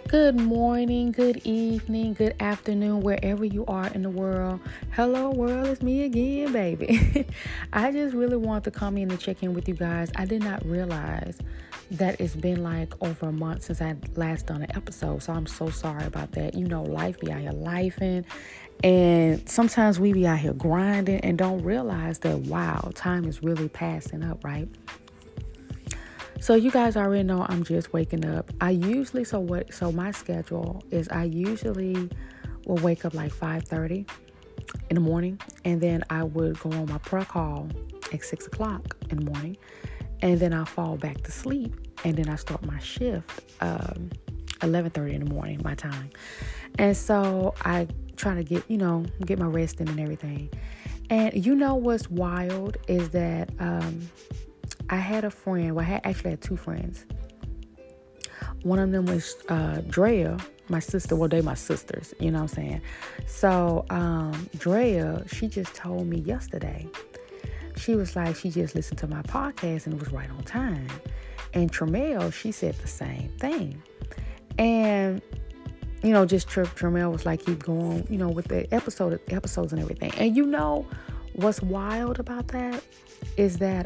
Good morning, good evening, good afternoon, wherever you are in the world. Hello, world, it's me again, baby. I just really want to come in and check in with you guys. I did not realize that it's been like over a month since I last done an episode, so I'm so sorry about that. You know, life be out here lifing, and sometimes we be out here grinding and don't realize that, wow, time is really passing up, right? So you guys already know I'm just waking up. So my schedule is I usually will wake up like 5:30 in the morning, and then I would go on my prayer call at 6 o'clock in the morning, and then I'll fall back to sleep, and then I start my shift 11:30 in the morning, my time. And so I try to get my rest in and everything. And you know what's wild is that I had a friend. Well, I actually had two friends. One of them was Drea, my sister. Well, they my sisters, you know what I'm saying? So Drea, she just told me yesterday. She was like, she just listened to my podcast and it was right on time. And Tremel, she said the same thing. And, just Tremel was like, keep going, with the episodes and everything. And you know what's wild about that is that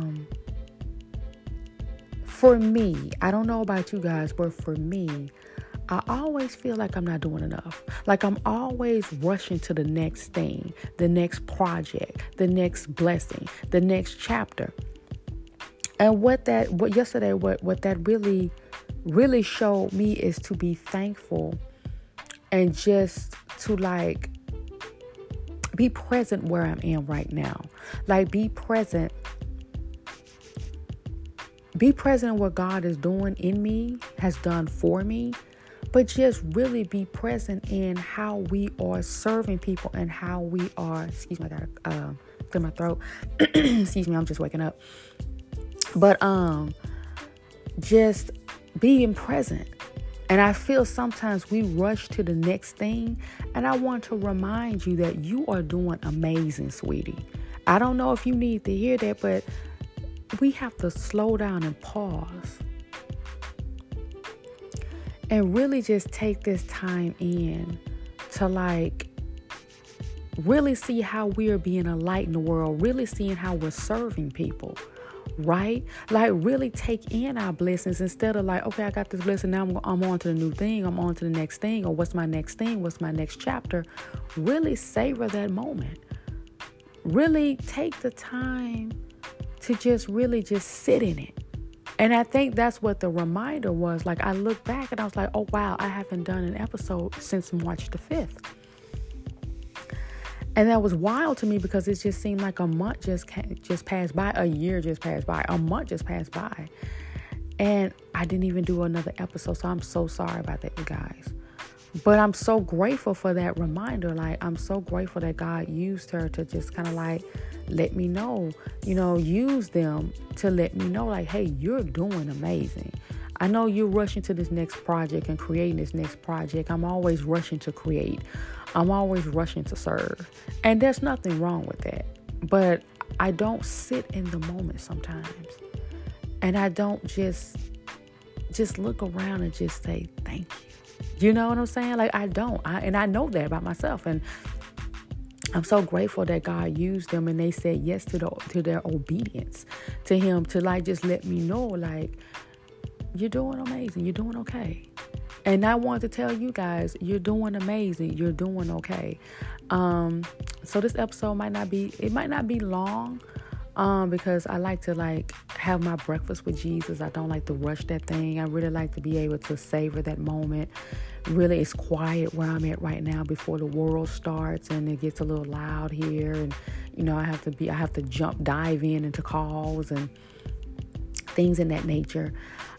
for me, I don't know about you guys, but for me, I always feel like I'm not doing enough. Like I'm always rushing to the next thing, the next project, the next blessing, the next chapter. And what that really, really showed me is to be thankful and just to be present where I am right now. Like be present in what God is doing in me, has done for me, but just really be present in how we are serving people and how we are, excuse me, I gotta clear my throat. Excuse me, I'm just waking up. But just being present. And I feel sometimes we rush to the next thing, and I want to remind you that you are doing amazing, sweetie. I don't know if you need to hear that, but we have to slow down and pause and really just take this time in to really see how we are being a light in the world, really seeing how we're serving people, right? Like really take in our blessings instead of okay, I got this blessing, now I'm on to the new thing, I'm on to the next thing, or what's my next thing, what's my next chapter. Really savor that moment. Really take the time to just really just sit in it. And I think that's what the reminder was. I look back and I was like, oh, wow, I haven't done an episode since March the 5th. And that was wild to me because it just seemed like a month just passed by, a year just passed by, a month just passed by. And I didn't even do another episode. So I'm so sorry about that, you guys. But I'm so grateful for that reminder. I'm so grateful that God used her to just kind of let me know, use them to let me know, hey, you're doing amazing. I know you're rushing to this next project and creating this next project. I'm always rushing to create. I'm always rushing to serve. And there's nothing wrong with that. But I don't sit in the moment sometimes. And I don't just look around and just say, thank you. You know what I'm saying? I don't. And I know that about myself. And I'm so grateful that God used them and they said yes to their obedience to Him to just let me know, you're doing amazing. You're doing okay. And I want to tell you guys, you're doing amazing. You're doing okay. So this episode might not be long. Because I like to have my breakfast with Jesus. I don't like to rush that thing. I really like to be able to savor that moment. Really, it's quiet where I'm at right now before the world starts and it gets a little loud here. And, I have to dive into calls and things in that nature.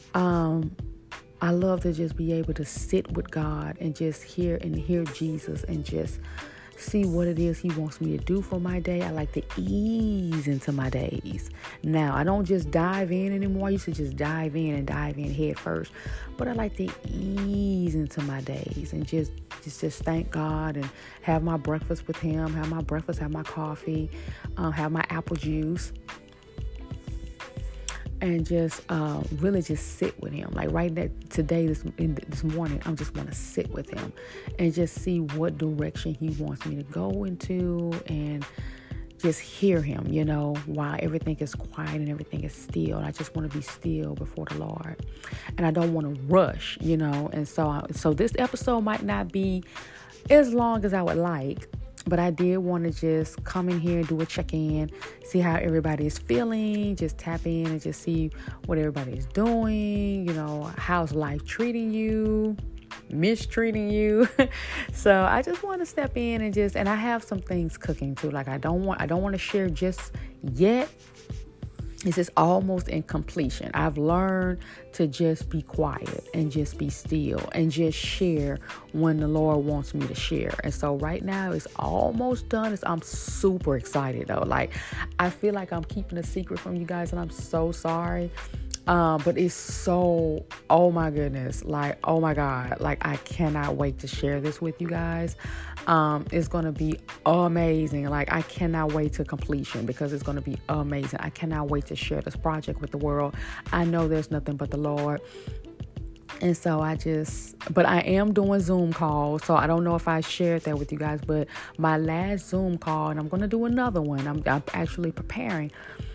I love to just be able to sit with God and just hear Jesus and just see what it is He wants me to do for my day. I like to ease into my days. Now, I don't just dive in anymore. I used to just dive in head first. But I like to ease into my days and just thank God and have my breakfast with Him, have my coffee, have my apple juice. and just really just sit with him. Like right now, this morning, I just want to sit with him and just see what direction he wants me to go into, and just hear him, while everything is quiet and everything is still. I just want to be still before the Lord, and I don't want to rush, and so this episode might not be as long as I would like, but I did want to just come in here and do a check-in, see how everybody is feeling, just tap in and just see what everybody is doing, how's life treating you, mistreating you. So I just want to step in and I have some things cooking too. Like I don't want to share just yet. It's just almost in completion. I've learned to just be quiet and just be still and just share when the Lord wants me to share. And so right now it's almost done. I'm super excited though. Like I feel like I'm keeping a secret from you guys, and I'm so sorry. But it's so, oh my goodness, like, oh my God, like I cannot wait to share this with you guys. It's going to be amazing. Like I cannot wait to completion, because it's going to be amazing. I cannot wait to share this project with the world. I know there's nothing but the Lord. And so but I am doing Zoom calls. So I don't know if I shared that with you guys, but my last Zoom call, and I'm going to do another one. I'm actually preparing.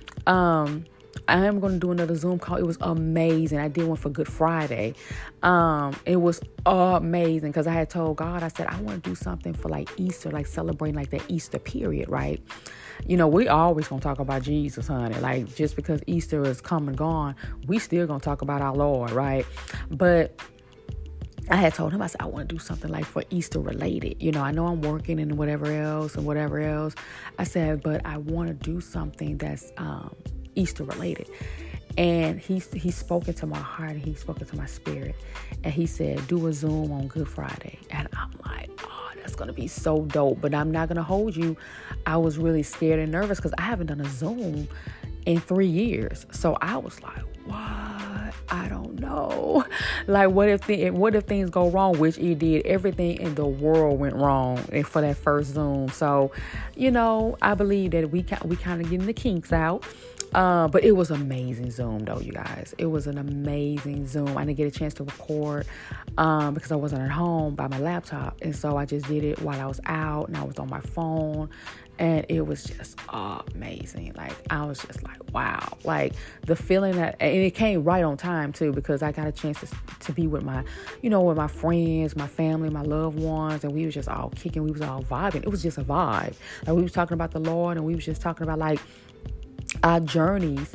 I am going to do another Zoom call. It was amazing. I did one for Good Friday. It was amazing because I had told God, I said, I want to do something for like Easter, like celebrating like that Easter period, right? We always going to talk about Jesus, honey. Like just because Easter is come and gone, we still going to talk about our Lord, right? But I had told him, I said, I want to do something like for Easter related. I know I'm working and whatever else. I said, but I want to do something that's Easter related. And he's spoken to my heart, and he's spoken to my spirit, and he said, do a Zoom on Good Friday. And I'm like, oh, that's gonna be so dope. But I'm not gonna hold you, I was really scared and nervous because I haven't done a Zoom in 3 years. So I was like, what? I don't know. Like, what if things go wrong? Which it did. Everything in the world went wrong for that first Zoom. So, I believe that we kind of getting the kinks out. But it was amazing Zoom though, you guys. It was an amazing Zoom. I didn't get a chance to record because I wasn't at home by my laptop. And so I just did it while I was out, and I was on my phone, and it was just amazing. Like I was just like, wow. Like the feeling and it came right on time too, because I got a chance to be with my, with my friends, my family, my loved ones, and we was just all kicking. We was all vibing. It was just a vibe. Like we was talking about the Lord, and we was just talking about like our journeys,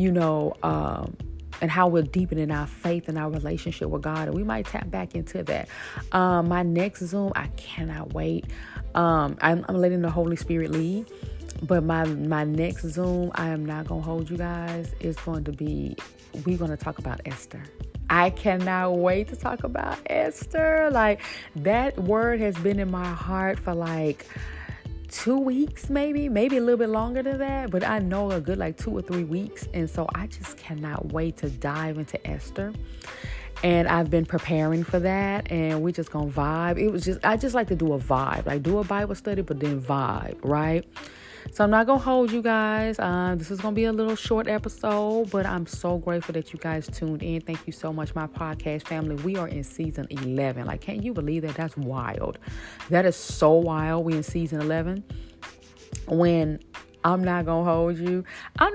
and how we're deepening our faith and our relationship with God. And we might tap back into that. My next Zoom, I cannot wait. I'm letting the Holy Spirit lead. But my next Zoom, I am not going to hold you guys. It's going to be, we're going to talk about Esther. I cannot wait to talk about Esther. Like that word has been in my heart for like 2 weeks, maybe a little bit longer than that, but I know a good like 2 or 3 weeks. And so I just cannot wait to dive into Esther. And I've been preparing for that, and we're just gonna vibe. I just like to do a vibe, like do a Bible study, but then vibe, right? So I'm not going to hold you guys. This is going to be a little short episode, but I'm so grateful that you guys tuned in. Thank you so much, my podcast family. We are in season 11. Like, can't you believe that? That's wild. That is so wild. We in season 11. When I'm not going to hold you.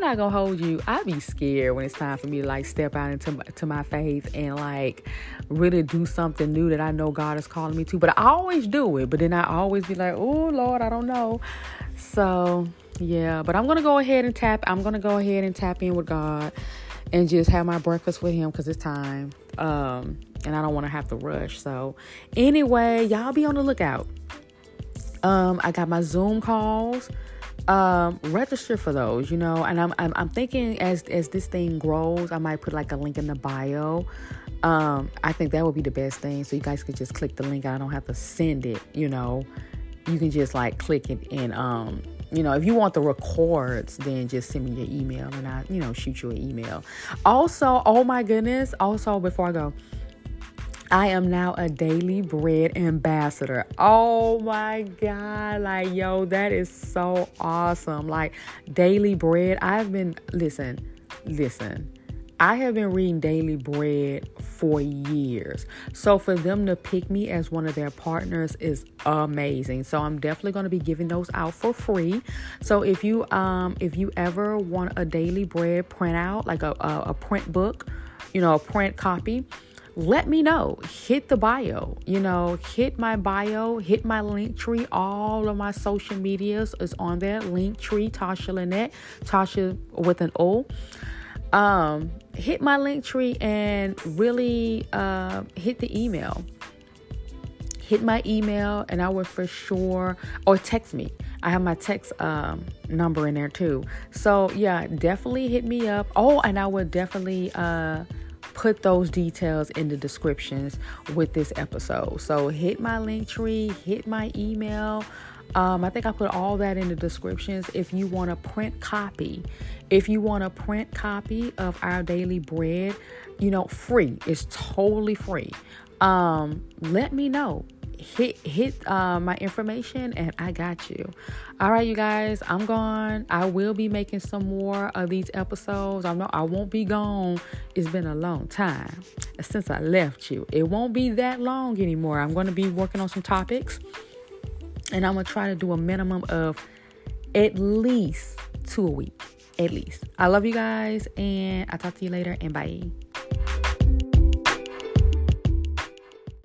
I be scared when it's time for me to like step out into my faith and like really do something new that I know God is calling me to. But I always do it. But then I always be like, oh, Lord, I don't know. So, yeah. But I'm going to go ahead and tap in with God and just have my breakfast with him because it's time. And I don't want to have to rush. So, anyway, y'all be on the lookout. I got my Zoom calls. Register for those, and I'm thinking as this thing grows, I might put like a link in the bio. I think that would be the best thing. So you guys could just click the link. I don't have to send it, you can just like click it and, if you want the records, then just send me your email and I, shoot you an email. Also, oh my goodness. Also, before I go, I am now a Daily Bread ambassador. Oh my God. Like, yo, that is so awesome. Like Daily Bread. Listen, I have been reading Daily Bread for years. So for them to pick me as one of their partners is amazing. So I'm definitely going to be giving those out for free. So if you ever want a Daily Bread printout, like a print book, a print copy, let me know. Hit the bio, hit my bio, hit my link tree. All of my social medias is on there. Link tree, Tasha Lynette, Tasha with an O. Hit my link tree and really hit the email. Hit my email and I will for sure, or text me. I have my text number in there too. So yeah, definitely hit me up. Oh, and I would definitely put those details in the descriptions with this episode. So hit my link tree, hit my email. I think I put all that in the descriptions. If you want a print copy, of our Daily Bread, free. It's totally free. Let me know. Hit my information and I got you. All right, you guys, I'm gone. I will be making some more of these episodes. I won't be gone. It's been a long time since I left you. It won't be that long anymore. I'm going to be working on some topics. And I'm going to try to do a minimum of at least 2 a week. At least. I love you guys. And I'll talk to you later. And bye.